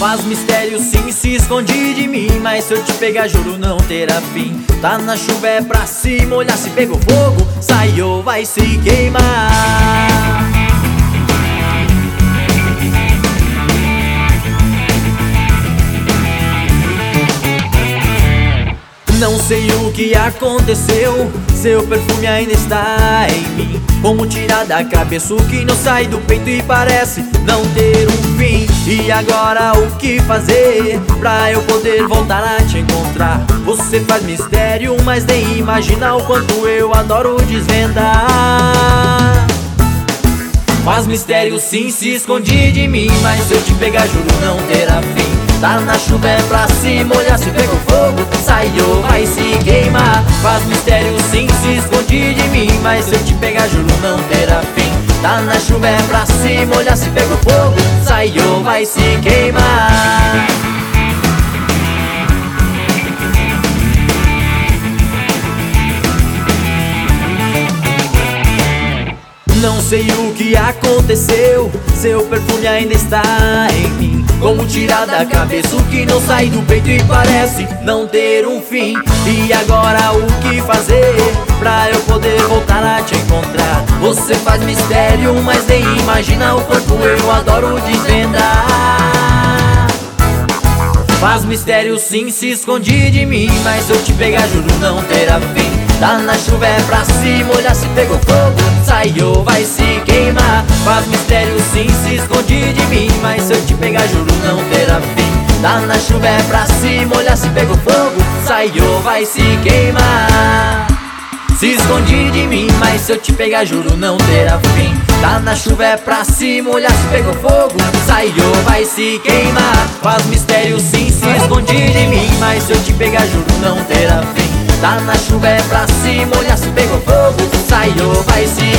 Faz mistério sim, se esconde de mim, mas se eu te pegar juro não terá fim. Tá na chuva é pra se molhar, se pegou fogo, saiu, vai se queimar. Não sei o que aconteceu, seu perfume ainda está em mim. Como tirar da cabeça o que não sai do peito e parece não ter um fim. E agora o que fazer pra eu poder voltar a te encontrar? Você faz mistério, mas nem imagina o quanto eu adoro desvendar. Faz mistério sim, se esconde de mim, mas se eu te pegar juro não terá fim. Tá na chuva é pra se molhar, se pegou fogo, saiu, vai se queimar. Faz mistério sim, se esconde de mim, mas se eu te pegar juro não terá fim. Tá na chuva é pra se molhar, se pegou fogo, saiu, vai se queimar. Não sei o que aconteceu, seu perfume ainda está em mim. Como tirar da cabeça o que não sai do peito e parece não ter um fim. E agora o que fazer pra eu poder voltar a te encontrar? Você faz mistério, mas nem imagina o quanto eu adoro desvendar. Faz mistério sim, se esconde de mim, mas se eu te pegar juro não terá fim. Tá na chuva é pra se molhar, se pegou fogo, saiu, vai se queimar. Faz mistério sim, se esconde de mim, mas se eu te pegar juro não terá fim. Tá na chuva é pra se molhar, se pegou fogo, saiu, vai se queimar. Se esconde de mim, mas se eu te pegar juro não terá fim. Tá na chuva é pra se molhar, se pegou fogo, saiu, vai se queimar. Faz mistério sim, se esconde de mim, mas se eu te pegar juro não terá fim. Tá na chuva é pra se molhar, se pegou fogo, saiu, vai se